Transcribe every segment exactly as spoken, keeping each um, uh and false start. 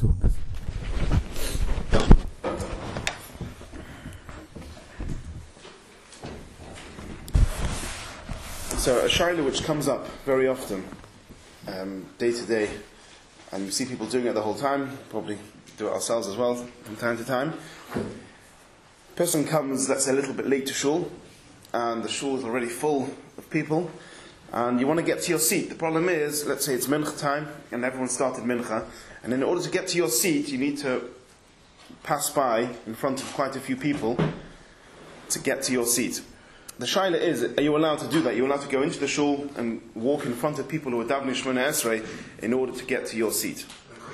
soon. So a shaila which comes up very often, um, day to day, and we see people doing it the whole time, probably do it ourselves as well from time to time. Person comes, let's say, a little bit late to shul, and the shul is already full of people, and you want to get to your seat. The problem is, let's say it's mincha time, and everyone started mincha, and in order to get to your seat, you need to pass by in front of quite a few people to get to your seat. The shaila is, are you allowed to do that? Are you allowed to go into the shul and walk in front of people who are davening Shemona Esrei in order to get to your seat?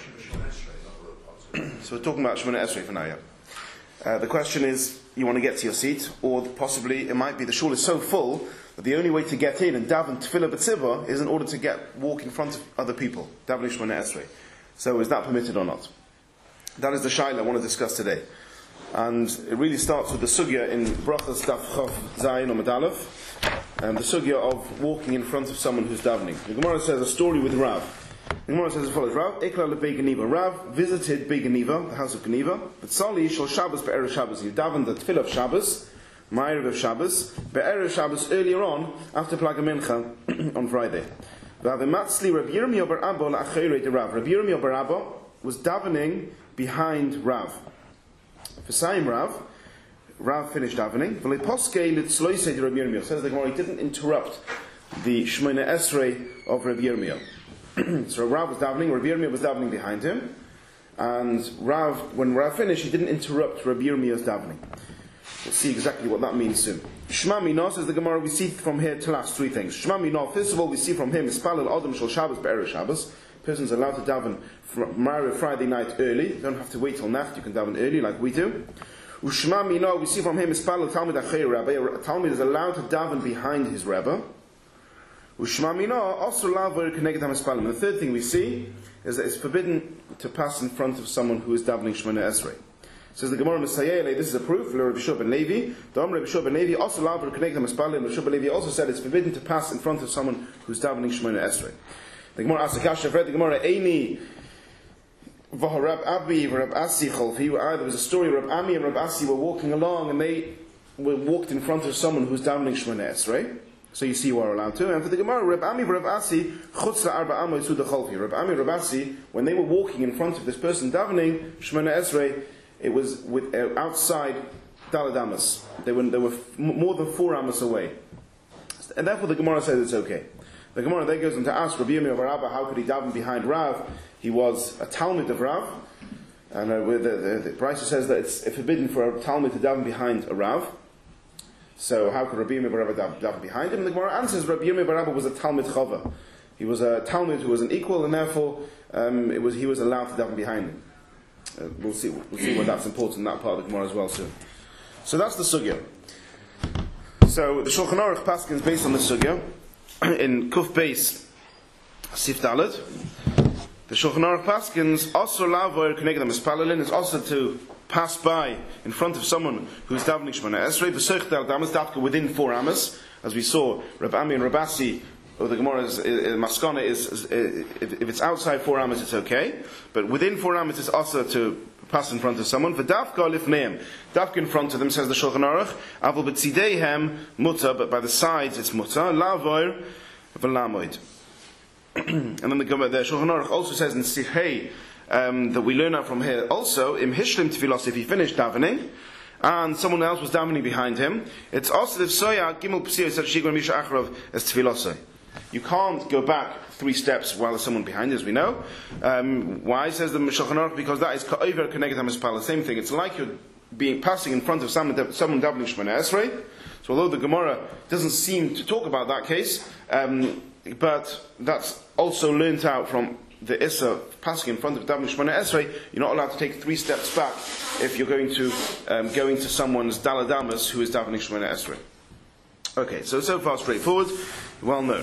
So we're talking about Shemona Esrei for now, yeah. Uh, the question is, you want to get to your seat, or possibly it might be the shul is so full that the only way to get in and daven tefillah b'tzibah is in order to get walk in front of other people, davening Shemona Esrei. So is that permitted or not? That is the shaila I want to discuss today. And it really starts with the sugya in Brachas Daf Chav Zayin Amud Aleph, and the sugya of walking in front of someone who's davening. The Gemara says a story with Rav. The Gemara says as follows: Rav Ekla leBei Geniva. Rav visited Bei Geniva, the house of Geniva. But Sali shal Shabbos be'erev Shabbos. He davened the tefillah of Shabbos, Ma'ariv of Shabbos, be'erev Shabbos earlier on after Plaga Mincha on Friday. Rav Matzli Rabbi Yirmiyah bar Abba la'achrei de Rav. Rabbi Yirmiyah bar Abba was davening behind Rav. For Saim Rav, Rav finished davening. Says the Gemara, he didn't interrupt the Shemona Esrei of Rabbi Yirmiyah. So Rav was davening, Rabbi Yirmiyah was davening behind him, and Rav, when Rav finished, he didn't interrupt Rabbi Yirmiyah's davening. We'll see exactly what that means soon. Shema Mina, says the Gemara, we see from here to last three things. Shema Mina, first of all, we see from him, Ispalel Adam Shal Shabbos Be'erev Shabbos. Person's allowed to daven from Ma'ariv Friday night early. You don't have to wait till Nacht, you can daven early like we do. Ushma Mina, we see from him, Ispalel Talmid Achrei Rabbi. A Talmid is allowed to daven behind his Rebbe. Ushma Mina, also Lavar Keneged HaMispalim. And the third thing we see is that it's forbidden to pass in front of someone who is davening Shemona Esrei. Says the Gemara Messiah, this is a proof, Rabbi Shua ben Levi. The Rabbi Shua ben Levi also Lavar Keneged HaMispalim. Rabbi Shua ben Levi also said it's forbidden to pass in front of someone who's davening Shemona Esrei. The Gemara asks the Kasha, read the Gemara, Eini v'harab Abi v'rab Asi cholfi. There was a story, Rab Ami and Rab Asi were walking along, and they were walked in front of someone who's davening Shemona Esrei. So you see you are allowed to. And for the Gemara, Rab Ami v'rab Asi chutz la'arba amo yisuda cholfi. Rab Ami and Rab Asi, when they were walking in front of this person davening Shemona Esrei, it was with uh, outside Daled Amos. They were they were f- more than four amos away, and therefore the Gemara says it's okay. The Gemara then goes on to ask Rabbi Yirmiyah bar Abba, how could he daven behind Rav? He was a Talmud of Rav, and uh, the, the, the Brisa says that it's forbidden for a Talmud to daven behind a Rav. So how could Rabbi Yirmiyah bar Abba daven, daven behind him? And the Gemara answers Rabbi Yirmiyah bar Abba was a Talmud Chava. He was a Talmud who was an equal, and therefore um, it was he was allowed to daven behind him. Uh, we'll see. We'll see why that's important in that part of the Gemara as well soon. So that's the sugya. So the Shulchan Aruch Paskin is based on the sugya. In Kuf Beis Sif Daled, the Shulchan Aruch Paskins also Lavor Keneged HaMispalim is also to pass by in front of someone who's davening Shemona Esrei. The B'Seich Daled Amos Dafka within four amos, as we saw. Rab Ami and Rab Asi, or the Gemara's Maskana is, is, is if, if it's outside four amos, it's okay, but within four amos it's also to pass in front of someone. V'Dafka Lifneim, Dafka in front of them, says the Shulchan Aruch. Avol b'tzideihem muta, but by the sides it's muta. Lavor v'lamoid. And then the, the Shulchan Aruch also says in Sichei um, that we learn out from here also, im hishlim tefillos, if he finished davening and someone else was davening behind him, it's also if soya gimel p'siyah such shigur misha achrov as tefillosai. You can't go back three steps while there's someone behind, as we know. Um, why, says the Shulchan Aruch? Because that is ka'over keneged HaMispalim. Same thing. It's like you're being passing in front of someone, someone davening Shemona Esrei. So although the Gemara doesn't seem to talk about that case, um, but that's also learnt out from the Issa passing in front of davening Shemona Esrei. You're not allowed to take three steps back if you're going to um, go into someone's Daled Amos who is davening Shemona Esrei. Okay, so so far straightforward, well known.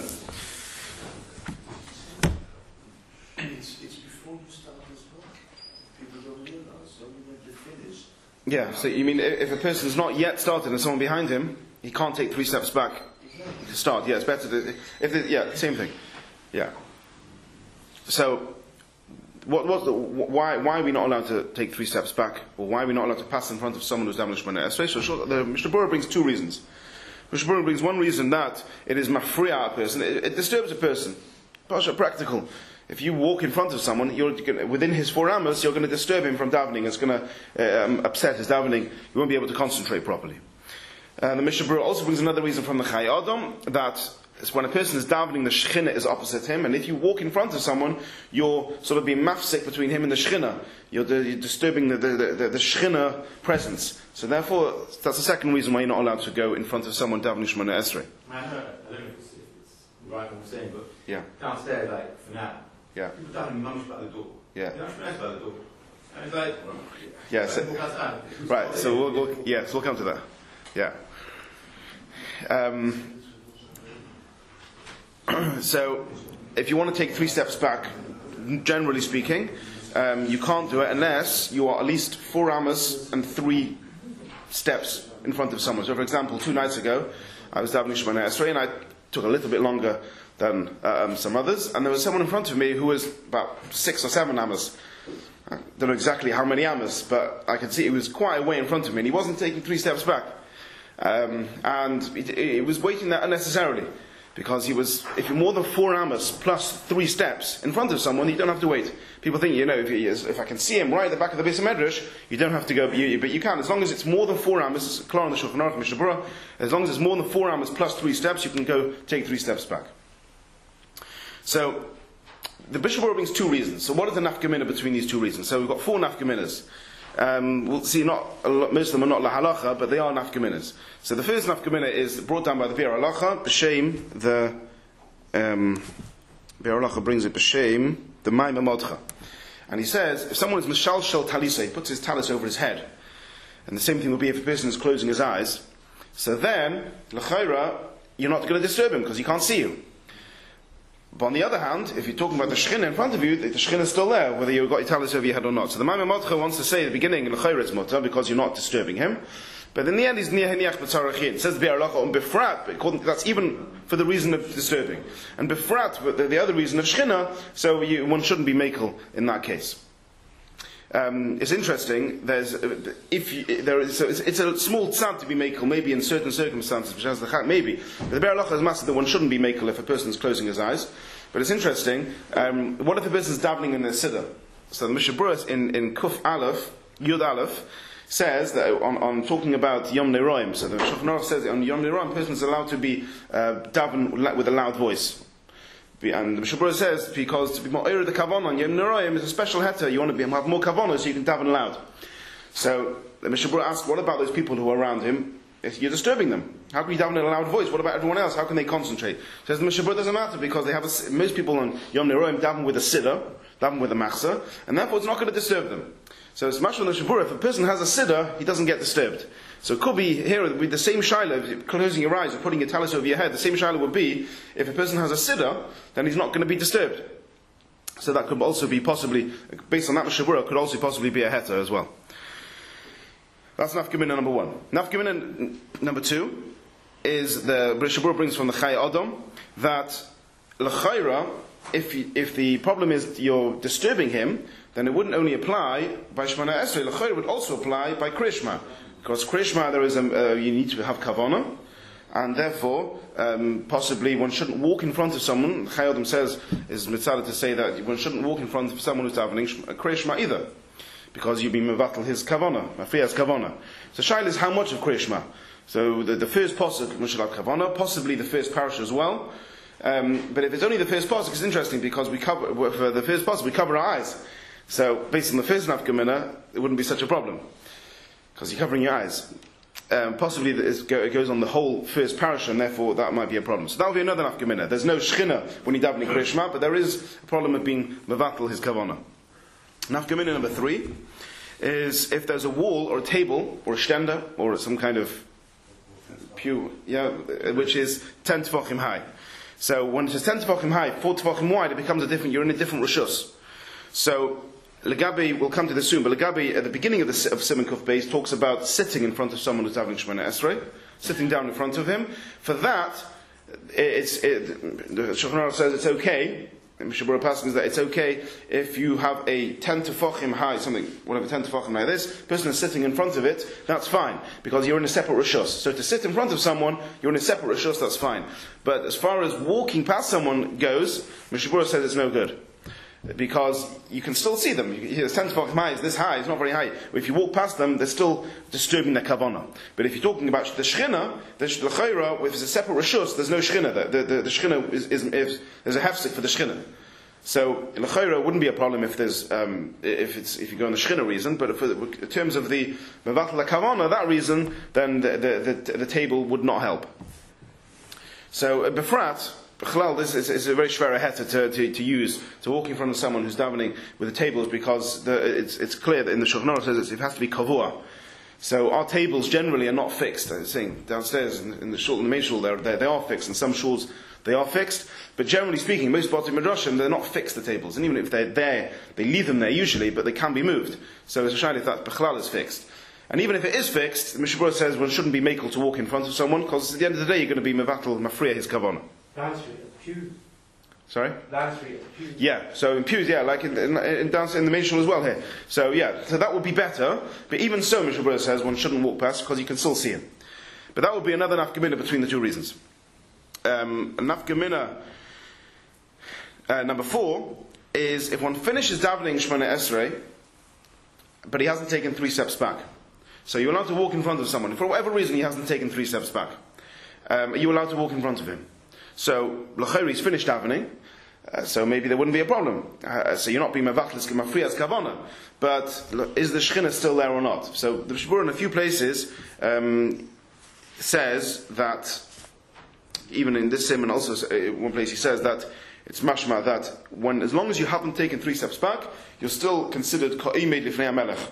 It's, it's before you start as well. People don't realize only when they finish. Yeah, so you mean if a person's not yet started and someone behind him, he can't take three steps back to start. Yeah, it's better to, if it, yeah, same thing. Yeah. So what, what the, why, why are we not allowed to take three steps back? Or why are we not allowed to pass in front of someone who's davening Shemona Esrei? So the Mishnah Berurah brings two reasons. Mishnah Berurah brings one reason that it is mafriya a person, it, it disturbs a person. Pasha, practical. If you walk in front of someone, you're gonna, within his four amos, you're going to disturb him from davening. It's going to um, upset his davening. You won't be able to concentrate properly. Uh, the Mishnah Berurah also brings another reason from the Chai Adam, that it's when a person is davening, the Shechina is opposite him, and if you walk in front of someone, you're sort of being mafsik between him and the Shechina. You're, you're disturbing the, the, the, the Shechina presence. So therefore, that's the second reason why you're not allowed to go in front of someone davening Shemona Esrei. I don't know if it's, if it's right what I'm saying, but yeah. downstairs, like, for now, yeah. people davening mum's by the door. Yeah. They're not by the door. And it's like, well, yeah, so, walk outside. right, so we'll, we'll, yeah, so we'll come to that. Yeah. Um, so, if you want to take three steps back, generally speaking, um, you can't do it unless you are at least four amos and three steps in front of someone. So, for example, two nights ago, I was davening Shemona Esrei, and I took a little bit longer than um, some others, and there was someone in front of me who was about six or seven amos. I don't know exactly how many amos, but I could see he was quite a way in front of me, and he wasn't taking three steps back. Um, and he was waiting there unnecessarily, because he was, if you're more than four amos plus three steps in front of someone, you don't have to wait. People think, you know, if, he is, if I can see him right at the back of the Beis HaMedrash, you don't have to go, but you, but you can. As long as it's more than four amos, it's clear on the Shulchan Aruch, Mishnah Berurah, as long as it's more than four amos plus three steps, you can go take three steps back. So, the Mishnah Berurah brings two reasons. So what is the nafkamina between these two reasons? So we've got four nafkaminas. Um, we'll see, not a lot, most of them are not lahalacha, but they are nafkaminas. So the first nafkamina is brought down by the Biur Halacha, b'shem, the um, Biur Halacha brings it b'shem, the Maimah Modcha. And he says, if someone is mishalshel talisa, he puts his talis over his head, and the same thing will be if a person is closing his eyes, so then, l'chayra, you're not going to disturb him, because he can't see you. But on the other hand, if you're talking about the Shechina in front of you, the Shechina is still there, whether you've got your talis over your head or not. So the Maimah Modcha wants to say at the beginning, l'chayra it's mutter, because you're not disturbing him. But in the end, he's niach heniach b'tzarachin. It says Biur Halacha on befrat, that's even for the reason of disturbing. And befrat, the, the other reason of Shechina, so you, one shouldn't be mekel in that case. Um, it's interesting, there's, if you, there is, so it's, it's a small tzad to be mekel, maybe in certain circumstances, which has the chat, maybe. But the Biur Halacha is massive that one shouldn't be mekel if a person is closing his eyes. But it's interesting, um, what if a person is davening in their siddur? So the Mishnah Berurah in, in Kuf Aleph, Yud Aleph, says that on, on talking about Yom Neroim, so the Shulchan Aruch says that on Yom Neroim, a person is allowed to be uh, daven with a loud voice. And the Mishnah Berurah says, because to be more the kavanah on Yom Neroim is a special heter, you want to be, have more kavanah so you can daven loud. So the Mishnah Berurah asks, what about those people who are around him? If you're disturbing them, how can you daven in a loud voice? What about everyone else? How can they concentrate? Says the Mishnah Berurah doesn't matter, because they have a, most people on Yom Neroim daven with a siddur, daven with a machzor, and therefore it's not going to disturb them. So it's much on the Mishnah Berurah, if a person has a siddur, he doesn't get disturbed. So it could be here with the same shaila, closing your eyes or putting your talis over your head, the same shaila would be, if a person has a siddur, then he's not going to be disturbed. So that could also be possibly, based on that Mishnah Berurah, could also possibly be a heter as well. That's nafkamina number one. Nafkamina number two is the Mishnah Berurah brings from the Chai Adam that l'chayra, if if the problem is you're disturbing him, then it wouldn't only apply by Shemona Esrei. L'chayra would also apply by Krishma, because Krishma there is a uh, you need to have kavanah, and therefore um, possibly one shouldn't walk in front of someone. Chai Adam says is mitzvah to say that one shouldn't walk in front of someone who's davening Krishma either, because you'd be mevatel his kavanah, mafriya's kavanah. So shaila is how much of Krishma. So the, the first pasuk Mishal kavanah, possibly the first parasha as well. Um, but if it's only the first pasuk, it's interesting because we cover for the first pasuk we cover our eyes. So based on the first nafkamina, it wouldn't be such a problem because you're covering your eyes. Um, possibly it goes on the whole first parasha, and therefore that might be a problem. So that will be another nafkamina. There's no shechina when you davening Krishma, but there is a problem of being mevatel his kavanah. Nafkamina number three is if there's a wall or a table or a shtender or some kind of pew, yeah, which is ten tefachim high. So when it is ten tefachim high, four tefachim wide, it becomes a different. You're in a different rishus. So Legabi, we'll come to this soon, but Legabi at the beginning of the of Simon Kuf Beis talks about sitting in front of someone who's davening Shemona Esrei, sitting down in front of him. For that, it's it, the Shulchan Aruch says it's okay. Mishnah Berurah passes that it's okay if you have a ten tefachim high, something, whatever, ten tefachim like this, person is sitting in front of it, that's fine, because you're in a separate rishus. So to sit in front of someone, you're in a separate rishus, that's fine. But as far as walking past someone goes, Mishnah Berurah says it's no good. Because you can still see them. It's ten tefachim high, it's this high, it's not very high. If you walk past them, they're still disturbing their kavanah. But if you're talking about the shechina, the l'chayra, if it's a separate rishus, there's no shechina. The, the, the, the shechina is, is, is, there's a hefsek for the shechina. So l'chayra wouldn't be a problem if there's um, if it's if you go on the shechina reason. But if, in terms of the mevatel kavanah, that reason, then the, the, the, the table would not help. So uh, befrat. Chalal, this is, is a very shvera heta to, to, to use, to walk in front of someone who's davening with the tables, because the, it's, it's clear that in the Shulchan Aruch says it has to be kavua. So our tables generally are not fixed. I was saying downstairs in, in the shul, in the main shul, they they are fixed. In some shuls they are fixed, but generally speaking, most Bati Midrashim, they're not fixed, the tables. And even if they're there, they leave them there usually, but they can be moved. So it's a shayla if that Bechlal is fixed. And even if it is fixed, the Mishnah Berurah says one shouldn't be makel to walk in front of someone, because at the end of the day you're going to be mevatel mafriya his kavanah. Down Street, at the pews. Sorry? Down Street, at the pews. Yeah, so in pews, yeah, like in, in, in, down, in the main shul as well here. So yeah, so that would be better, but even so, Mishnah Berurah says one shouldn't walk past because you can still see him. But that would be another nafkamina between the two reasons. Um, nafkamina uh, number four is if one finishes davening Shemona Esrei, but he hasn't taken three steps back. So you're allowed to walk in front of someone. For whatever reason he hasn't taken three steps back. Um, you're allowed to walk in front of him. So, l'chayri is finished davening, uh, so maybe there wouldn't be a problem. Uh, so you're not being mevatlis k'mafriyas kavana. But is the shechina still there or not? So the Mishnah Berurah in a few places um, says that, even in this simon also, uh, one place he says that it's mashma that when, as long as you haven't taken three steps back, you're still considered ka'imei lifnei HaMelech.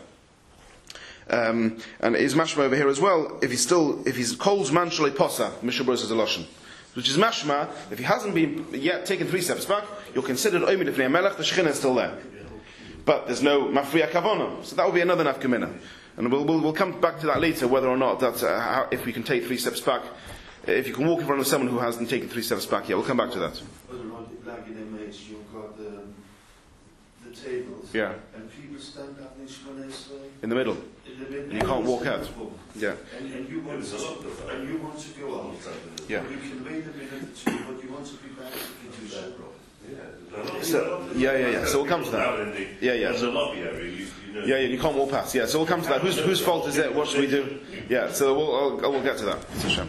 Um, and is mashma over here as well, if he's still, if he's kol's man shalei posa, Mishnah Berurah says a lashon. Which is mashma, if he hasn't been yet taken three steps back, you're considered oimid ifnei HaMelech, the shechina is still there. But there's no mafriya kavana. So that will be another nafkamina. And we'll, we'll, we'll come back to that later, whether or not that, uh, how, if we can take three steps back. If you can walk in front of someone who hasn't taken three steps back, yeah, we'll come back to that. Like in M H, you've got the, the tables. Yeah. And people stand up in Shemona Esrei. In the middle. In the middle. And you can't walk out. Yeah. And, and you want to, and you want to go out. Yeah. You can wait a minute or two, but you want to be back. You can do that. So, yeah, yeah, yeah. So we'll come to that. Yeah, yeah. There's a lobby area. You, you know. Yeah, yeah, you can't walk past. Yeah, so we'll come to that. Whose, whose fault is it? What should we do? Yeah, so we'll, I'll, we'll get to that. It's a shame.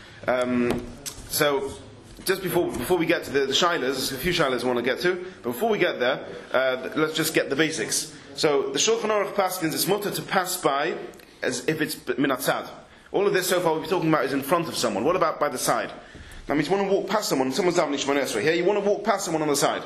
Um, so, just before before we get to the, the shilas, there's a few shilas I want to get to, but before we get there, uh, let's just get the basics. So, the Shulchan Aruch paskins, it's mutter to pass by as if it's min hatzad. All of this so far we'll be talking about is in front of someone. What about by the side? That means you want to walk past someone, someone's davening Shemona Esrei. Here you want to walk past someone on the side.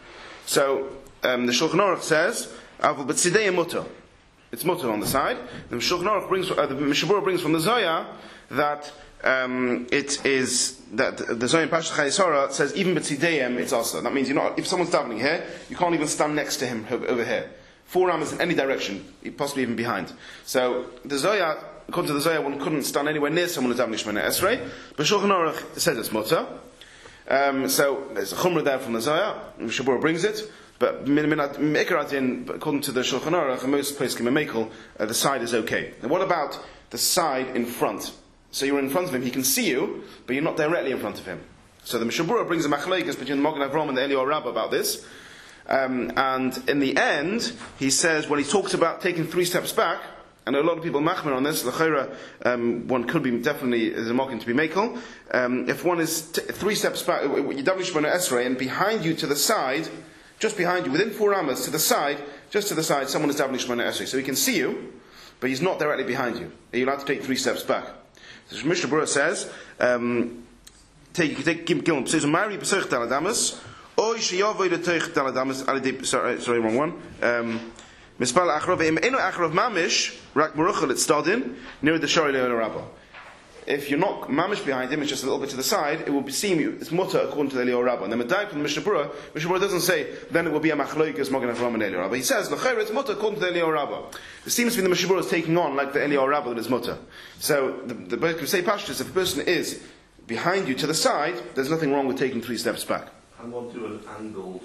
So, um, the Shulchan Aruch says, Avul b'tzidei mutter. It's mutter on the side. The Shulchan Aruch brings, uh, the Mishnah Berurah brings from the Zohar that um, it is that the Zohar in Parashat Chayei Sarah says even b'tzideim it's also. That means you're not. If someone's davening here, you can't even stand next to him over here. Four amas in any direction, possibly even behind. So the Zohar, according to the Zohar, one couldn't stand anywhere near someone who's davening Shemona Esrei. But Shulchan Aruch says it's mutter. Um, so there's a chumrah there from the Zohar. Mishnah Berurah brings it. But Mikaradin, according to the Shulchan Aruch, and most places can be mekel, uh, the side is okay. And what about the side in front? So you're in front of him, he can see you, but you're not directly in front of him. So the Mishnah Berurah brings a machlekes between the Magen Avraham and the Eliyahu Rabbah about this. Um, and in the end, he says, when he talks about taking three steps back, and a lot of people machmer on this, l'chayra, um, one could be definitely, as a mocking to be mekel. Um, if one is t- three steps back, you daven Shemona Esrei, and behind you to the side, just behind you, within four amas, to the side, just to the side, someone is davening Shemona Esrei. So he can see you, but he's not directly behind you. You're allowed to take three steps back. So Mishnah Berurah says, um, take, take, Gimel, says, Mari b'seich taladamas, oy sheyavoy l'teich taladamas, sorry, sorry, wrong one, um, Mispal achrov, im eno achrov mamish, rak meruchel et stadin, near the shari le'ol rabbah. If you're not mamish behind him, it's just a little bit to the side, it will be seem you, it's mutter according to the Eliyahu Rabbah. And then Medayik from the Mishnah Berurah, Mishnah Berurah doesn't say, then it will be a machloikas Magen Avraham and Eliyahu Rabbah. He says, l'chayr, it's mutter according to the Eliyahu Rabbah. It seems to be the Mishnah Berurah is taking on like the Eliyahu Rabbah that is mutter. So, the, the, the say pashtus, if a person is behind you to the side, there's nothing wrong with taking three steps back. Hang on to an angled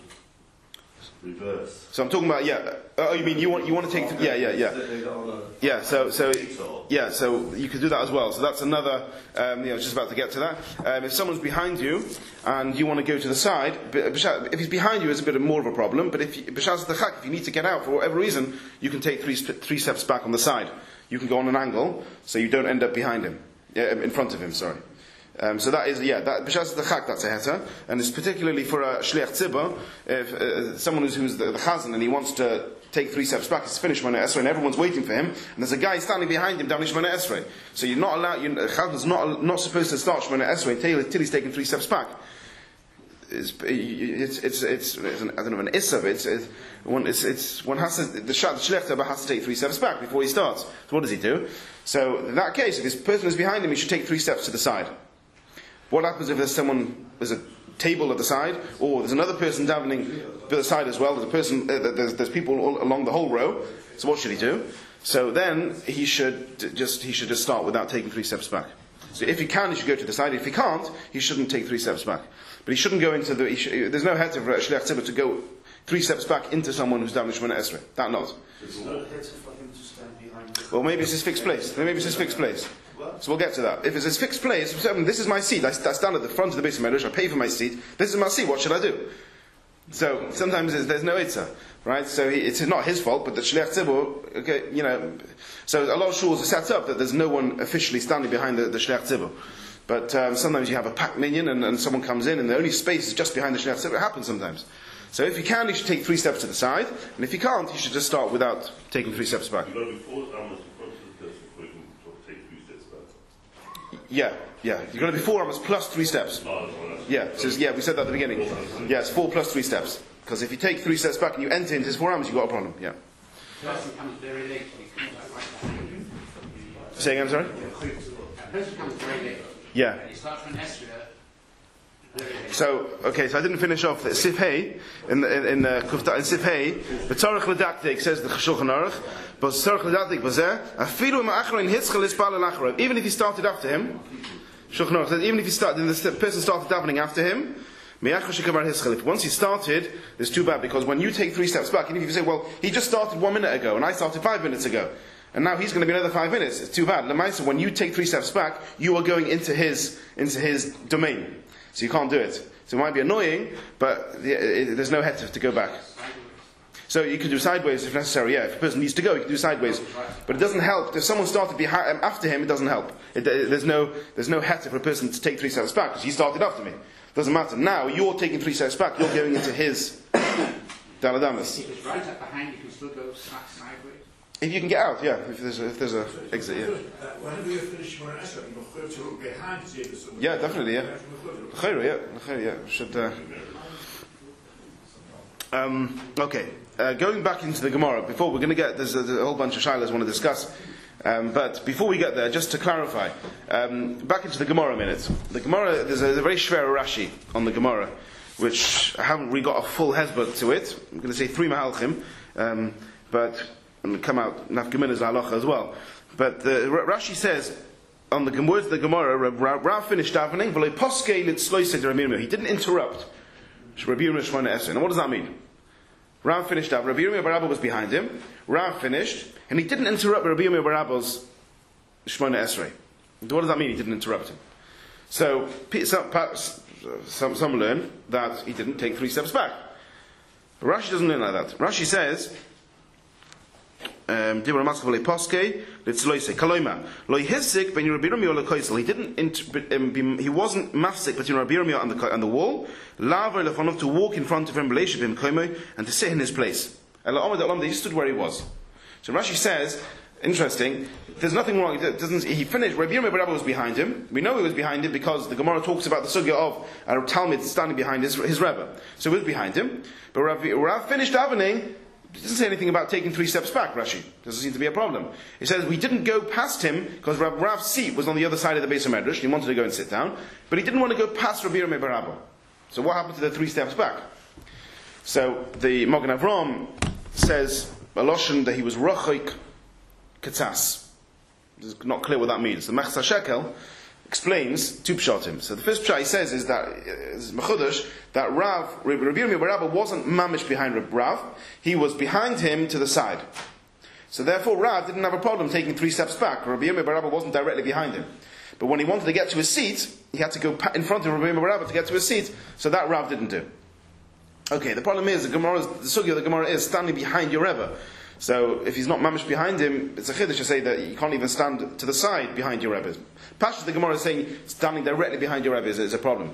reverse. So I'm talking about, yeah. Oh, you mean you want you want to take? Yeah, yeah, yeah. They got on a Yeah, so so seesaw. yeah, so you could do that as well. So that's another. Um, you know, I was just about to get to that. Um, if someone's behind you and you want to go to the side, if he's behind you, it's a bit more of a problem. But if you, if you need to get out for whatever reason, you can take three three steps back on the side. You can go on an angle, so you don't end up behind him, yeah, in front of him. Sorry. Um, so that is, yeah, that b'shas the chak, that's a heta, and it's particularly for a shliach tzibah, if uh, someone who's, who's the, the chazan and he wants to take three steps back, it's finished Shemona Esrei, and everyone's waiting for him, and there's a guy standing behind him down in Shemona Esrei. So you're not allowed, you, chazan's not not supposed to start Shemona Esrei until, until he's taken three steps back. It's it's it's, it's, it's an, I don't know, an issa, it's it's one it's, it's one has to, the shliach tzibah has to take three steps back before he starts. So what does he do? So in that case, if this person is behind him, he should take three steps to the side. What happens if there's someone, there's a table at the side, or there's another person davening to the side as well, there's a person, uh, there's, there's people all along the whole row, so what should he do? So then he should just, he should just start without taking three steps back. So if he can, he should go to the side. If he can't, he shouldn't take three steps back. But he shouldn't go into the, he should, there's no head for a shliach tzibah to go three steps back into someone who's davening Shemona Esrei. That not. There's no head for him to stand behind the Well, maybe it's his fixed place. Maybe it's his fixed place. So we'll get to that. If it's his fixed place, this is my seat. I, I stand at the front of the base of Medrash. I pay for my seat. This is my seat. What should I do? So sometimes there's, there's no itzah, right? So he, it's not his fault, but the shliach tzibur, okay, you know. So a lot of shuls are set up that there's no one officially standing behind the, the shliach tzibur. But um, sometimes you have a packed minyan and, and someone comes in and the only space is just behind the shliach tzibur. It happens sometimes. So if you can, you should take three steps to the side, and if you can't, you should just start without taking three steps back. You got to be four arms in front of the person before you can sort of take three steps back. Yeah, yeah. You've got to be four arms plus three steps. Oh, that's all right. Yeah, so yeah, we said that at the beginning. Yeah, it's four plus three steps. Because if you take three steps back and you enter into his four arms, you've got a problem. Yeah. The person comes very late. He comes out like that. Say again, sorry? The person comes very late. Yeah. And he starts from Esra very late. So, okay, so I didn't finish off the Sif Hey, in the, in, in, uh, Kufta, in Sif Hey, the Tzarech L'Daktik says the Shulchan Aruch, but Tzarech L'Daktik Bazeh, Afilu Ma'achron Hitzchel Ispal L'Acharav, even if he started after him, Shulchan Aruch says, even if he started, the person started davening after him, if once he started, it's too bad, because when you take three steps back, and if you say, well, he just started one minute ago, and I started five minutes ago, and now he's going to be another five minutes, it's too bad. Lemaisa, when you take three steps back, you are going into his, into his domain. So you can't do it. So it might be annoying, but it, it, there's no head to, to go back. So you can do sideways if necessary, yeah. If a person needs to go, you can do sideways. But it doesn't help. If someone started behind, after him, it doesn't help. It, it, there's no there's no head for a person to take three steps back, because he started after me. Doesn't matter. Now, you're taking three steps back, you're going into his daladamas. If it's right up behind, you can still go sideways. If you can get out, yeah. If there's a, if there's a exit, yeah. Whenever you finish Shemona Esrei, you go to look behind to see if there's someone. Yeah, definitely, yeah. L'chayra, yeah, l'chayra, yeah. Should, uh, um, okay, uh, going back into the Gemara, before we're going to get, there's a, there's a whole bunch of shilas I want to discuss, um, but before we get there, just to clarify, um, back into the Gemara a minute. The Gemara, there's a, a very shver Rashi on the Gemara, which I haven't really got a full hezbollah to it. I'm going to say three mahalchim, um, but and come out nafgemin as halacha as well. But the, Rashi says on the words of the Gemara, Rav finished davening, v'lo poskei litzloisei Rabbi Yirmiyah. He didn't interrupt Rabbi Yirmiyah Shemona Esrei. Now what does that mean? Rav finished davening. Rabbi Yirmiyah bar Abba was behind him. Rav finished, and he didn't interrupt Rabbi Yirmiyah bar Abba's Shemona Esrei. What does that mean? He didn't interrupt him. So some, some learn that he didn't take three steps back. But Rashi doesn't learn like that. Rashi says, Um, he didn't inter- um, he wasn't mafsik between Rabbi Yirmiyah and the, and the wall, to walk in front of him and to sit in his place. He stood where he was. So Rashi says, interesting, there's nothing wrong. Doesn't, he finished, Rabbi Yirmiyah was behind him. We know he was behind him because the Gemara talks about the sugya of a Talmud standing behind his, his Rebbe. So he was behind him. But Rav, Rav finished davening. It doesn't say anything about taking three steps back, Rashi. Doesn't seem to be a problem. It says we didn't go past him because Rav, Rav's seat was on the other side of the base of Medrash. He wanted to go and sit down, but he didn't want to go past Rabbi Yirmiyah bar Abba. So what happened to the three steps back? So the Magen Avram says a lashon that he was rochik katas. It's not clear what that means. The Mechsa Shekel explains two pshatim. So the first pshat he says is that is mechudash that Rav Rabbi Yirmiyah bar Abba wasn't mamish behind Rav. He was behind him to the side. So therefore Rav didn't have a problem taking three steps back. Rabbi Yirmiyah bar Abba wasn't directly behind him. But when he wanted to get to his seat, he had to go in front of Rabbi Yirmiyah bar Abba to get to his seat. So that Rav didn't do. Okay, the problem is the Gemara, the sugya of the Gemara is standing behind your Rebbe. So if he's not mamish behind him, it's a chiddush to say that you can't even stand to the side behind your Rebbe. Pashas the Gemara is saying standing directly behind your Rebbe is, is a problem.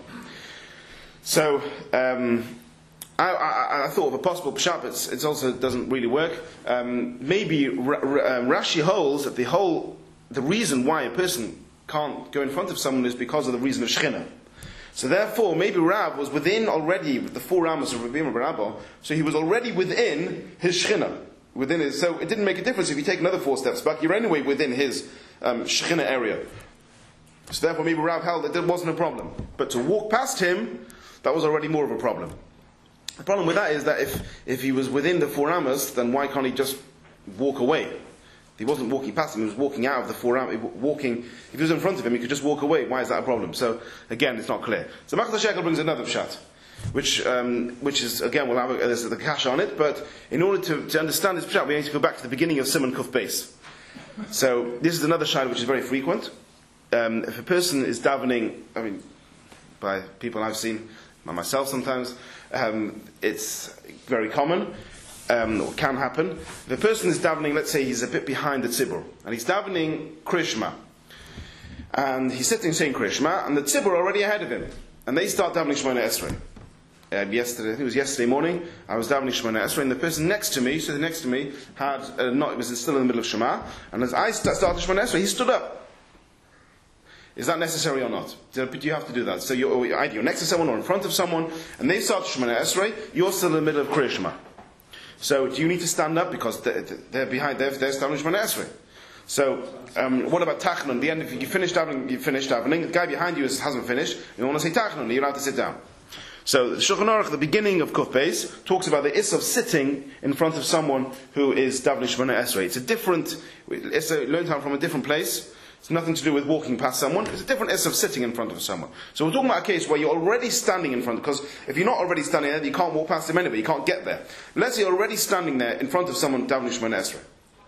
So um, I, I, I thought of a possible pshat, but it also doesn't really work. Um, maybe R- R- um, Rashi holds that the whole the reason why a person can't go in front of someone is because of the reason of Shechina. So therefore, maybe Rav was within already with the four Amos of Rabbi Yirmiyah bar Abba, so he was already within his Shechina. Within his, so it didn't make a difference if you take another four steps back, you're anyway within his um, Shechina area. So therefore, maybe Rav held that there wasn't a problem. But to walk past him, that was already more of a problem. The problem with that is that if, if he was within the four Amos, then why can't he just walk away? He wasn't walking past him, he was walking out of the four Amos, walking, if he was in front of him, he could just walk away. Why is that a problem? So, again, it's not clear. So Machal Shekel brings another pshat, which um, which is, again, we'll have a, there's the cash on it, but in order to, to understand this pshat, we need to go back to the beginning of Simon Kuf Beis. So, this is another shayla which is very frequent. Um, if a person is davening, I mean, by people I've seen, by myself sometimes, um, it's very common. Um, or can happen. The person is davening, let's say he's a bit behind the tzibur, and he's davening Krishma, and he's sitting saying Krishma, and the tzibur are already ahead of him, and they start davening Shemona Esrei. Um, yesterday, I think it was yesterday morning, I was davening Shemona Esrei, and the person next to me, so next to me, had uh, not, it was still in the middle of Shema, and as I st- started Shemona Esrei, he stood up. Is that necessary or not? Do you have to do that? So you're either you're next to someone or in front of someone, and they start Shemona Esrei, you're still in the middle of Krishma. So do you need to stand up because they're, they're behind? They're, they're established Shemona Esrei. So um, what about Tachnun? The end, if you finish davening, you finish davening. The guy behind you is, hasn't finished. You want to say Tachnun? You're allowed to sit down. So the Shulchan Aruch, at the beginning of Kuf Beis, talks about the is of sitting in front of someone who is davening Shemona Esrei. It's a different. It's a learned from a different place. It's nothing to do with walking past someone. It's a different is of sitting in front of someone. So we're talking about a case where you're already standing in front, because if you're not already standing there, you can't walk past him anyway, you can't get there. Let's say you're already standing there in front of someone davening Shemona Esrei.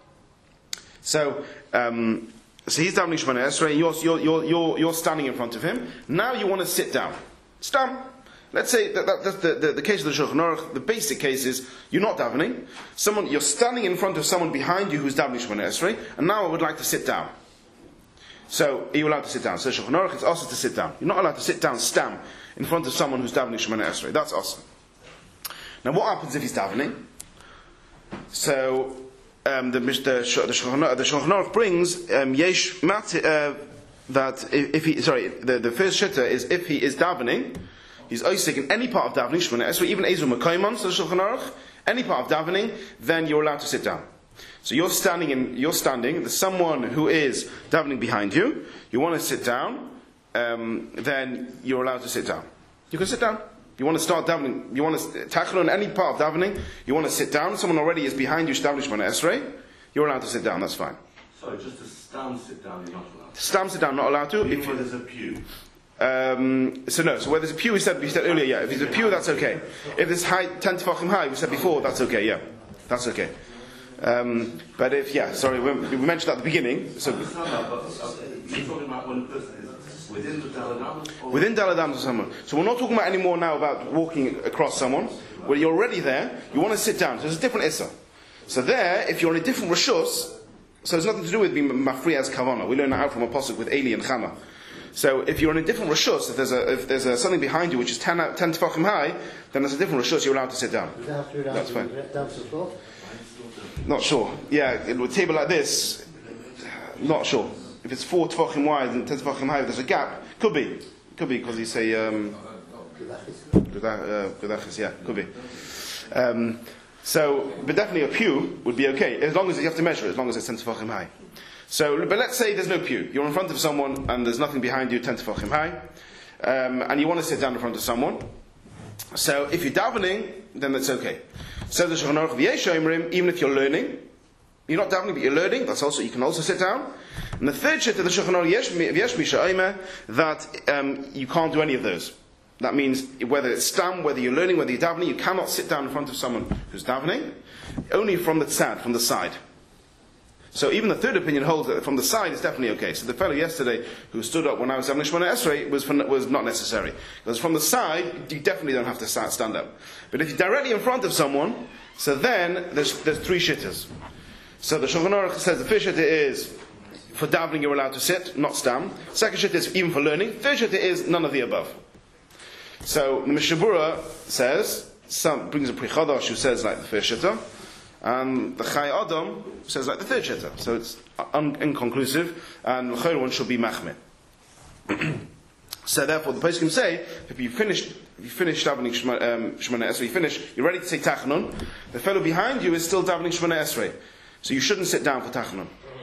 So, um, so he's davening Shemona Esrei, and you're, you're, you're, you're, you're standing in front of him. Now you want to sit down. Stand. Let's say that, that that's the, the, the case of the Shulchan Aruch. The basic case is you're not davening. Someone, you're standing in front of someone behind you who's davening Shemona Esrei, and now I would like to sit down. So, are you allowed to sit down? So, Shulchan Aruch, it's also to sit down. You're not allowed to sit down, stam, in front of someone who's davening Shemona Esrei. That's awesome. Now, what happens if he's davening? So, um, the, the, the Shulchan Aruch brings um, yesh mat uh, that if, if he sorry, the, the first shitta is if he is davening, he's oisik in any part of davening Shemona Esrei, even Ezu Mekayman, so Shulchan Aruch, any part of davening, then you're allowed to sit down. So you're standing in, you're standing, there's someone who is davening behind you, you want to sit down, um, then you're allowed to sit down. You can sit down. You want to start davening, you want to tackle on any part of davening, you want to sit down, someone already is behind you, davening Shemona Esrei, you're allowed to sit down, that's fine. Sorry, just to stand, sit down, you're not allowed. Stand, sit down, not allowed to. Even if where there's a pew. Um, so no, so where there's a pew, we said, we said earlier, yeah, if there's a pew, that's okay. If there's high, ten tefachim high, we said before, that's okay, yeah, that's okay. Um, but if, yeah, sorry, we, we mentioned that at the beginning. So, I understand that, but uh, you're talking about when a person is within the Daladamas? Within Daladamas of someone. So we're not talking about anymore now about walking across someone. Where you're already there, you want to sit down. So there's a different issa. So there, if you're in a different rishus, so it's nothing to do with being mafri as kavana. We learn that out from a pasuk with Eli and Chama. So if you're in a different rishus, if there's a if there's a, something behind you which is ten ten tefachim high, then there's a different rishus. You're allowed to sit down. That's fine. Not sure. Yeah, in a table like this, not sure. If it's four tefachim wide and ten tefachim high, if there's a gap, could be. Could be because you say um, Gedachis, yeah, could be. Um, so, but definitely a pew would be okay, as long as you have to measure it, as long as it's ten tefachim high. So, but let's say there's no pew. You're in front of someone and there's nothing behind you, ten tefachim high, um, and you want to sit down in front of someone. So, if you're davening, then that's okay. So the Shulchan Aruch, even if you're learning, you're not davening but you're learning, that's also, you can also sit down. And the third shit of the Shulchan Aruch, yesh misha omer, that um, you can't do any of those. That means whether it's stam, whether you're learning, whether you're davening, you cannot sit down in front of someone who's davening, only from the tzad, from the side. So even the third opinion holds that from the side is definitely okay. So the fellow yesterday who stood up when I was having Shemona Esrei was, was not necessary. Because from the side, you definitely don't have to stand up. But if you're directly in front of someone, so then there's, there's three shittas. So the Shulchan Aruch says the first shitta is for davening you're allowed to sit, not stand. Second shitta is even for learning. Third shitta is none of the above. So the Mishnah Berurah says, some, brings a Pri Chadash who says like the first shitta, and the Chai Adam says like the third shitta. So it's un- inconclusive, and the third one should be machmir. So therefore, the poskim say, if you finished, if you finish davening Shemona Esrei, you finish, you're ready to say Tachanun, the fellow behind you is still davening Shemona Esrei. So you shouldn't sit down for Tachanun.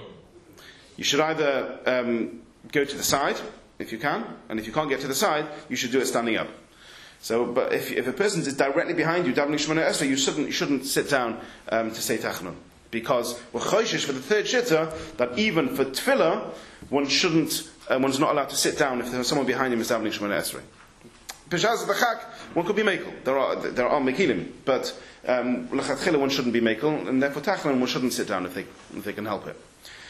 You should either um, go to the side, if you can, and if you can't get to the side, you should do it standing up. So, but if, if a person is directly behind you, davening Shemona Esrei, you shouldn't, you shouldn't sit down um, to say Tachanun. Because we're choishish for the third shitta, that even for tefillah, one shouldn't, uh, one's not allowed to sit down if there's someone behind him is davening Shemona Esrei. Peshaz b'chak, one could be mekel. There are, there are mekilim, but um, l'chatchila one shouldn't be mekel, and therefore Tachanun one shouldn't sit down if they, if they can help it.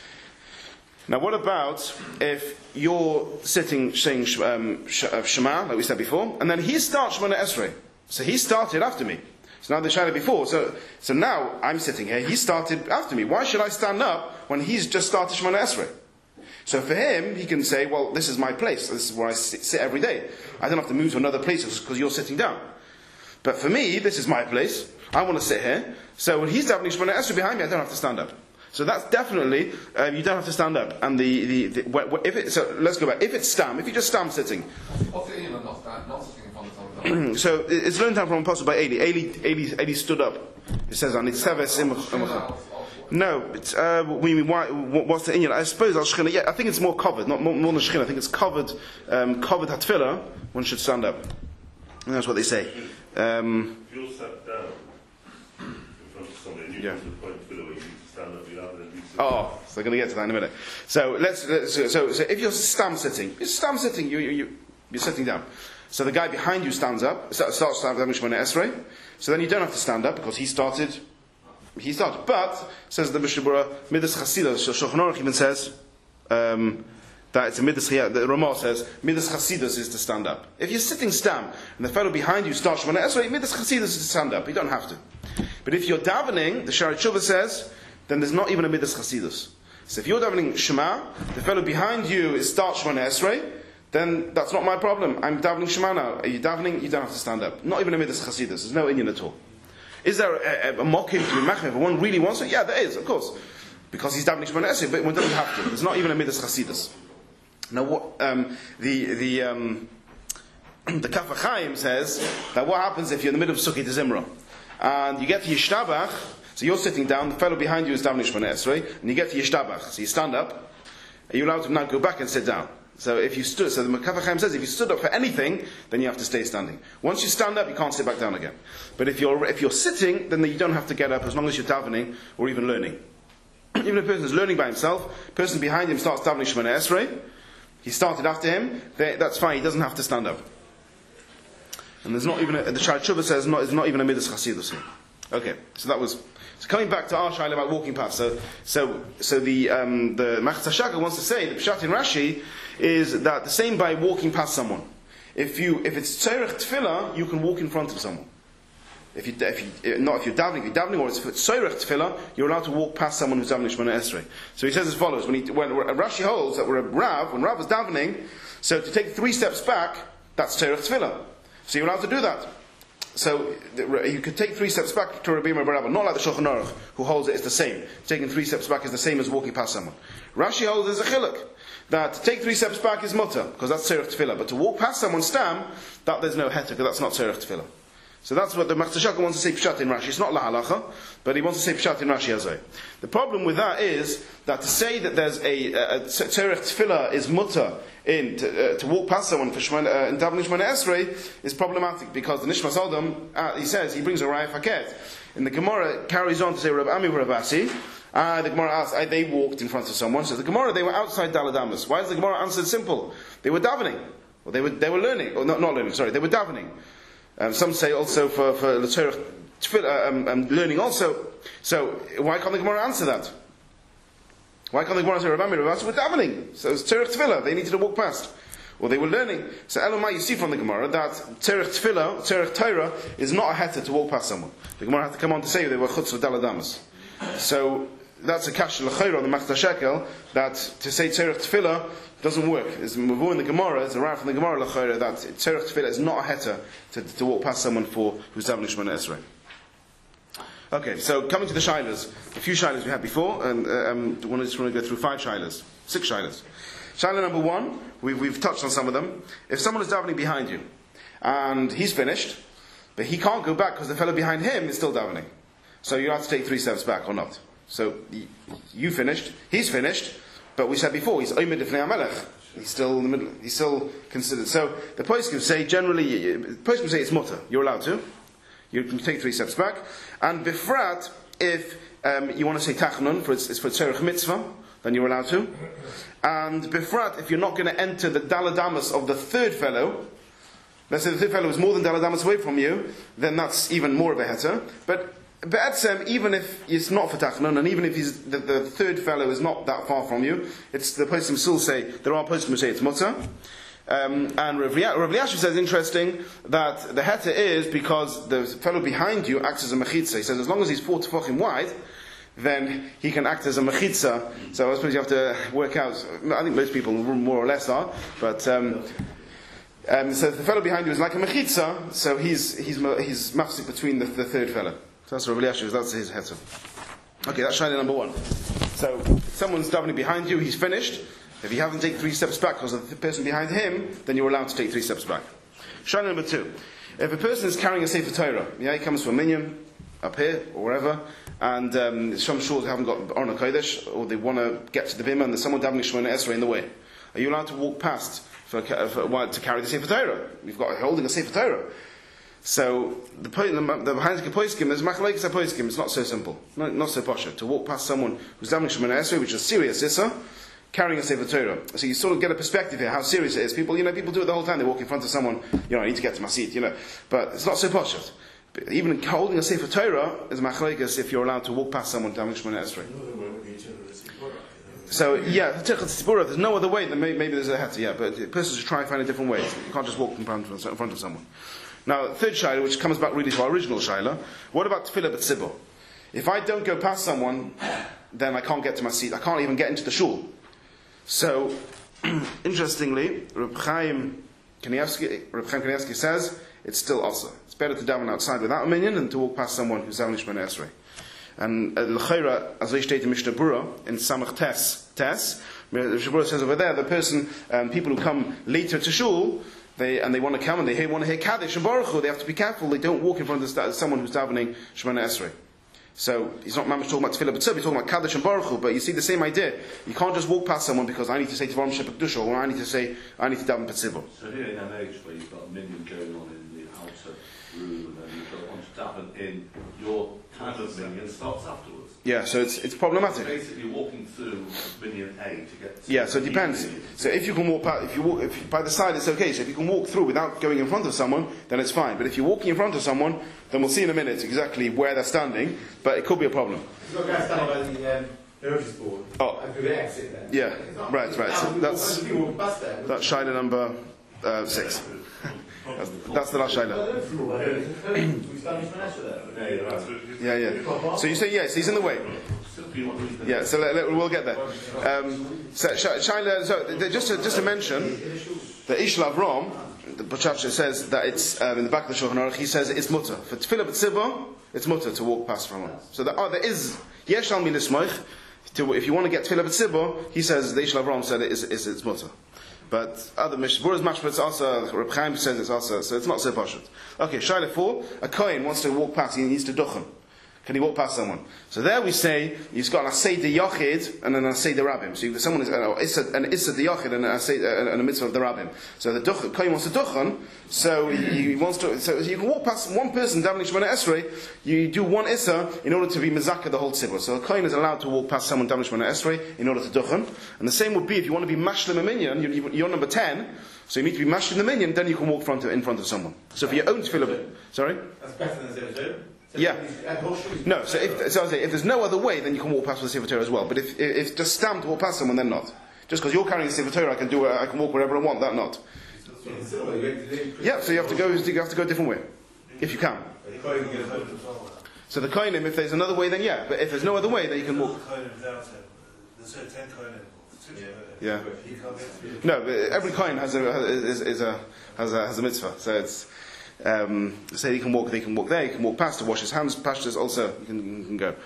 Now, what about if you're sitting saying um, Shema, like we said before, and then he starts Shemona Esrei. So he started after me. So now they shouted before. So, so now I'm sitting here. He started after me. Why should I stand up when he's just started Shemona Esrei? So for him, he can say, well, this is my place. This is where I sit, sit every day. I don't have to move to another place because you're sitting down. But for me, this is my place. I want to sit here. So when he's davening Shemona Esrei behind me, I don't have to stand up. So that's definitely, uh, you don't have to stand up. And the, the, the wh- wh- if it, so let's go back. If it's stam, if you just stam sitting. What's the not stand, not sitting in front of someone? So it's learned down from Apostle by Eli. Eli, Eli, Eli stood up. It says on Nitzeves Imach. No, it's, uh, we mean, why, what's the inyan? I suppose Al Shechina, yeah, I think it's more covered, not more, more than Shechina. I think it's covered, um, covered Hatfilah, one should stand up. And that's what they say. Um, If you're sat down in front of somebody and you Yeah. come to the point of where you need to stand up, you have to be sitting. Oh, so we're going to get to that in a minute. So let's, let's so, so, so if you're stam sitting, you're stam sitting, you, you, you, you're sitting down. So the guy behind you stands up, starts davening Shemona Esrei. So then you don't have to stand up because he started. He started. But says the Mishnah Berurah, Midas Chasidus. So Shulchan Aruch even says um, that it's a Midas. The Ramah says Midas Chasidus is to stand up. If you're sitting stam and the fellow behind you starts Shemona Esrei, Midas Chasidus is to stand up. You don't have to. But if you're davening, the Shari Tshuva says, then there's not even a Midas Chasidus. So if you're davening Shema, the fellow behind you is start Shemona Esrei, then that's not my problem. I'm davening Shema now. Are you davening? You don't have to stand up. Not even a Midas Chasidus. There's no inyan at all. Is there a, a, a mocking to be machmir if one really wants it? Yeah, there is, of course. Because he's davening Shemona Esrei, but one doesn't have to. There's not even a Midas Chasidus. Now what, um, the, the, um, the Kaf HaChaim says that what happens if you're in the middle of Sukkot Zimra, and you get to Yishtabach, so you're sitting down, the fellow behind you is davening Shemona Esrei, and you get to Yishtabach, so you stand up, and you're allowed to now go back and sit down. So if you stood, so the Kaf HaChaim says if you stood up for anything, then you have to stay standing. Once you stand up, you can't sit back down again. But if you're if you're sitting, then you don't have to get up as long as you're davening or even learning. Even if a person is learning by himself, the person behind him starts davening Shemona Esrei, he started after him, they, that's fine, he doesn't have to stand up. And there's not even a, the Shari Tshuva says not, there's not even a Midas Chasidus here. Okay, so that was. So coming back to our shaila about walking past, so so so the um, the Machzah Shaka wants to say the Pshat in Rashi is that the same by walking past someone. If you if it's tzorech tefillah, you can walk in front of someone. If you if you not if you're davening, if you're davening, or if it's tzorech tefillah, you're allowed to walk past someone who's davening Shemona Esrei. So he says as follows: when he when Rashi holds that we're a Rav, when Rav is davening, so to take three steps back, that's tzorech tefillah. So you're allowed to do that. So you could take three steps back to Rabbi Meir bar Abba, not like the Shulchan Aruch, who holds it is the same. Taking three steps back is the same as walking past someone. Rashi holds there's a chiluk that to take three steps back is mutter because that's tzorech tefillah, but to walk past someone's stam, that there's no heter because that's not tzorech tefillah. So that's what the Machzah Shaka wants to say pshat in Rashi. It's not la halacha, but he wants to say pshat in Rashi azay. The problem with that is that to say that there's a, a, a tzorech tefillah is mutter in to, uh, to walk past someone for Shemona, uh, in davening Shemona Esrei is problematic because the Nishmas Adam uh, he says he brings a Raya Faket. In the Gemara it carries on to say Reb Ami Rabasi, Ah, the Gemara asked, they walked in front of someone. So the Gemara, they were outside Daladamas. Why is the Gemara answered simple? They were davening. Or they were, they were learning. Or not, not learning, sorry, they were davening. Um, some say also for, for L'Torah, um, um, learning also. So, why can't the Gemara answer that? Why can't the Gemara say, Rabbi, Rabbi, we're davening. So it's Terech Tefillah, they needed to walk past. Or they were learning. So Elamai, you see from the Gemara that Terech Tefillah, Terech Torah, is not a heter to walk past someone. The Gemara had to come on to say they were chutz of Daladamas. So, that's a kash l'chayra on the Machta Shekel, that to say Terech Tefillah doesn't work. It's Mavur in the Gemara, it's a right from the Gemara l'chayra, that Terech Tefillah is not a heter to, to walk past someone for who's davening Shemona Esrei. Okay, so coming to the shilas, a few shilas we had before, and uh, um, I just want to go through five shilas, six shilas. Shilah number one, we've, we've touched on some of them. If someone is davening behind you, and he's finished, but he can't go back because the fellow behind him is still davening, so you have to take three steps back or not. So you finished, he's finished, but we said before he's Omer Difnei HaMelech. He's still in the middle. He's still considered. So the poskim say generally, poskim say it's mutter. You're allowed to. You can take three steps back. And bifrat, if um, you want to say tachnun for it's, it's for tzerich mitzvah, then you're allowed to. And bifrat, if you're not going to enter the daladamas of the third fellow, let's say the third fellow is more than daladamas away from you, then that's even more of a heter. But Be'etzem, even if it's not for Tachnun, and even if he's, the, the third fellow is not that far from you, it's the poskim still say, there are poskim who say it's mutter. Um, and Rav Elyashiv says, interesting, that the heter is because the fellow behind you acts as a mechitza. He says, as long as he's four tefachim wide, then he can act as a mechitza. So I suppose you have to work out, I think most people more or less are, but um, um, so the fellow behind you is like a mechitza, so he's he's he's mafsik between the, the third fellow. So that's Rav Elyashiv, that's his heter. Okay, that's shayla number one. So, someone's davening behind you, he's finished. If you haven't taken three steps back because of the person behind him, then you're allowed to take three steps back. Shayla number two. If a person is carrying a Sefer Torah, yeah, he comes from a minyan, up here, or wherever, and um, some shores haven't got Orna Kodesh, or they want to get to the bima, and there's someone davening Shemona Esrei in the way. Are you allowed to walk past for, for a while to carry the Sefer Torah? You've got holding a Sefer Torah. So the the the Heinzke Poiskim, there's Machlekes Poiskim. It's not so simple, not, not so posher to walk past someone who's davening Shemona Esrei, which is serious issa, carrying a Sefer Torah. So you sort of get a perspective here how serious it is. People, you know, people do it the whole time. They walk in front of someone. You know, I need to get to my seat. You know, but it's not so posher. Even holding a Sefer Torah is Machlekes if you're allowed to walk past someone davening Shemona Esrei. So yeah, there's no other way. Then maybe, maybe there's a heter. Yeah, but the person should try and find a different way. You can't just walk in front of, in front of someone. Now, third shaila, which comes back really to our original shaila, what about tefillah b'tzibur? If I don't go past someone, then I can't get to my seat. I can't even get into the shul. So, interestingly, Reb Chaim Kanievsky, Reb Chaim Kanievsky says it's still also. It's better to daven outside without a minyan than to walk past someone who's davening Shemona Esrei. And l'chayra, as we state in Mishnah Berurah in Samach Tes, Tes, Mishnah Berurah says over there, the person, um, people who come later to shul, They, and they want to come and they hear, want to hear Kaddish and Baruch Hu, they have to be careful, they don't walk in front of the, someone who's davening Shemona Esrei. So, he's not mamish talking about Tefillah B'tzib, he's talking about Kaddish and Baruch Hu, but you see the same idea. You can't just walk past someone because I need to say Tvarim Shepakdusha, or I need to say, I need to daven B'tzibur. So here in an age where you've got a minyan going on in the outer room, and you've got one to daven in, your time of minyan starts afterwards. Yeah, so it's it's problematic. So basically walking through minyan A to get to Yeah, so it depends. So if you can walk past, if you walk, if by the side it's okay. So if you can walk through without going in front of someone, then it's fine. But if you're walking in front of someone, then we'll see in a minute exactly where they're standing, but it could be a problem. It's not going to stand by the um, notice board. Oh. And do the exit there. Yeah, right, right. So that's that's shaila number uh, six. That's, that's the last shaila. Yeah, yeah. So you say yes, he's in the way. Yeah, so let, let, we'll get there. Um, so, shaila, so just to, just to mention, the Ishlav Rom, the Bachachah says that it's um, in the back of the Shulchan Aruch. He says it's mutter for tefillah b'tzibur. It's mutter to walk past from him. So there, oh, there is yesh al milismoich. If you want to get tefillah b'tzibur, he says the Ishlav Rom said it is it's, it's mutter. But other Mishnah Berurah's mashma, it's also, Reb Chaim says it's also, so it's not so pashut. Okay, shaila four, a kohen wants to walk past, he needs to duchen. Can he walk past someone? So there we say he's got an asay de yachid and an asay de rabbim. So someone is uh, an issa de yachid and an asay uh, and a mitzvah of the rabbim. So the duch, kohen wants to duchen. So he wants to. So you can walk past one person davening Shemona Esrei. You do one issa in order to be mezakah the whole tzibur. So a kohen is allowed to walk past someone davening Shemona Esrei in order to duchen. And the same would be if you want to be mashlim a minyan. You, you're number ten. So you need to be mashlim the minyan. Then you can walk front of, in front of someone. So for your own tefillah, sorry. That's better than zero two. Yeah. No, so if, so I say, if there's no other way, then you can walk past with a Sefer Torah as well. But if, if, if just stamped to walk past someone, then not. Just because you're carrying a Sefer Torah, I can do, I can walk wherever I want. That not. Yeah. So you have to go. You have to go a different way, if you can. So the kohenim, if there's another way, then yeah. But if there's no other way, then you can walk. Yeah. No, but every kohen has a is, is a has a has a mitzvah. So it's. Um, say he can walk, they can walk there, he can walk past to wash his hands, pastures also, you can, you can go.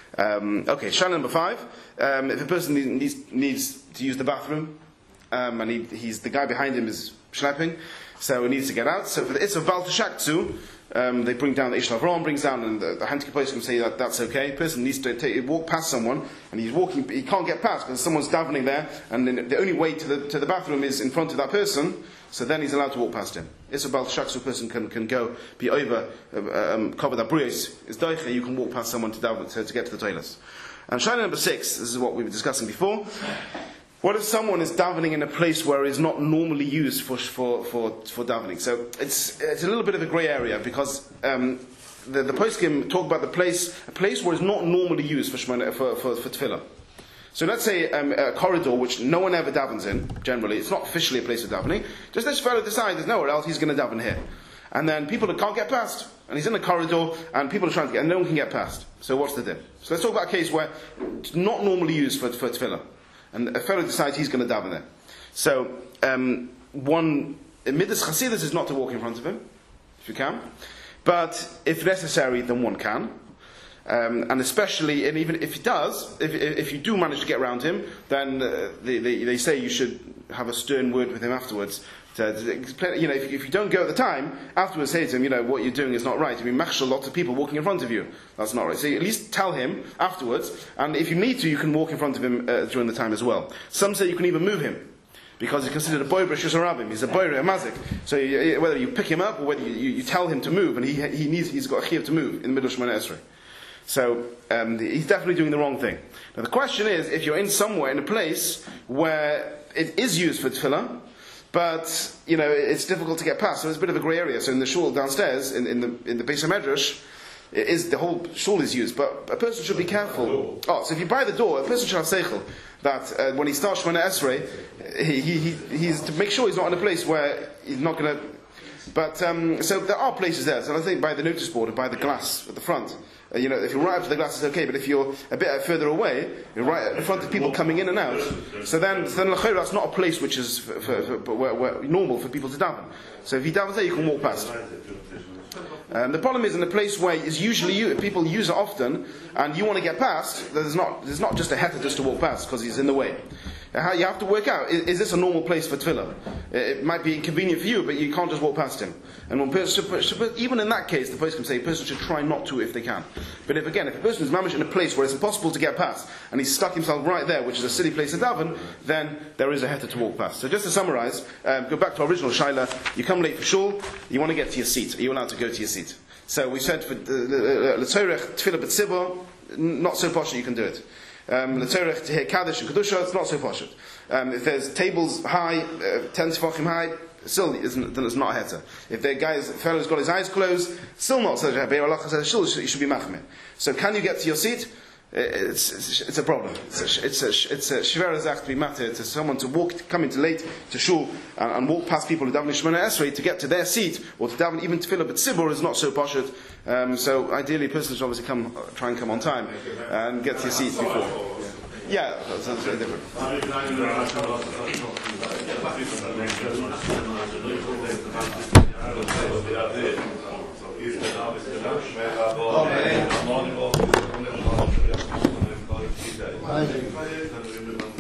Um, okay, shana number five. Um, if a person needs, needs to use the bathroom, um, and he, he's, the guy behind him is schlepping, so he needs to get out. So for the Itzav Bal Tashaktu, um, they bring down the Ishla Avram, brings down, and the, the Hantika place can say that that's okay. A person needs to take, walk past someone, and he's walking, he can't get past because someone's davening there, and then the only way to the, to the bathroom is in front of that person. So then he's allowed to walk past him. Isabel Shaksu person can, can go, be over, um, cover the bruyas. Is doiche, you can walk past someone to, to, to get to the toilets. And shayla number six, this is what we were discussing before. What if someone is davening in a place where it's not normally used for for for, for davening? So it's it's a little bit of a grey area because um, the the poskim talk about the place a place where it's not normally used for shmona, for for, for tefillah. So let's say um, a corridor which no one ever davens in, generally, it's not officially a place of davening, just this fellow decides there's nowhere else, he's going to daven here. And then people that can't get past, and he's in a corridor, and people are trying to get, and no one can get past. So what's the dip? So let's talk about a case where it's not normally used for, for tefillah, and a fellow decides he's going to daven there. So, um, one, midas chasidus is not to walk in front of him, if you can, but if necessary, then one can. Um, and especially, and even if he does, if if you do manage to get around him, then uh, they, they they say you should have a stern word with him afterwards. To, to explain, you know, if, if you don't go at the time, afterwards say to him, you know, what you're doing is not right. I mean, machshel, lots of people walking in front of you. That's not right. So you at least tell him afterwards, and if you need to, you can walk in front of him uh, during the time as well. Some say you can even move him, because he's considered a boy b'rishus harabim. He's a boy, a mazik. So you, whether you pick him up or whether you, you, you tell him to move, and he he needs he's got a chiyuv to move in the middle of Shemona Esrei. So um, he's definitely doing the wrong thing. Now the question is, if you're in somewhere, in a place where it is used for tefillah, but you know it's difficult to get past, so it's a bit of a grey area. So in the shul downstairs, in, in the in the Beis HaMedrash, it is the whole shul is used, but a person should be careful. Oh, so if you buy the door, a person should have seichel that uh, when he starts Shemona Esrei, he, he, he he's to make sure he's not in a place where he's not going to. But um, so there are places there. So I think by the notice board or by the glass at the front. Uh, you know, if you're right up to the glass, it's okay. But if you're a bit further away, you're right in front of people coming in and out. So then, so then that's not a place which is for, for, for, where, where, normal for people to daven. So if you daven there, you can walk past. Um, the problem is in a place where it's usually you, people use it often, and you want to get past. There's not there's not just a heter just to walk past because he's in the way. You have to work out, is, is this a normal place for tefillah? It might be inconvenient for you, but you can't just walk past him. And one person, even in that case, the person can say a person should try not to if they can. But if again, if a person is mamish in a place where it's impossible to get past, and he's stuck himself right there, which is a silly place to daven, then there is a heter to walk past. So just to summarise, um, go back to our original shaila, you come late for shul, you want to get to your seat. Are you allowed to go to your seat? So we said for l'tzorech tefillah b'tzibur, not so posh that you can do it. Um, L'tzorech to hear Kaddish and Kedusha, it's not so poshut. Um, if there's tables high, uh, ten tefachim high, still isn't, then it's not a heter. If the guy's fellow's got his eyes closed, still not. So you should be machmir. So can you get to your seat? It's, it's, it's a problem. It's a, it's a, it's a shver zach to be matter to someone to walk, come into late to shul and, and walk past people who daven Shemona Esrei to get to their seat, or to daven even tefillah but tzibur is not so poshut. Um, so ideally, a person should obviously come, uh, try and come on time and get to your seat before. Yeah, that sounds very different. Amen.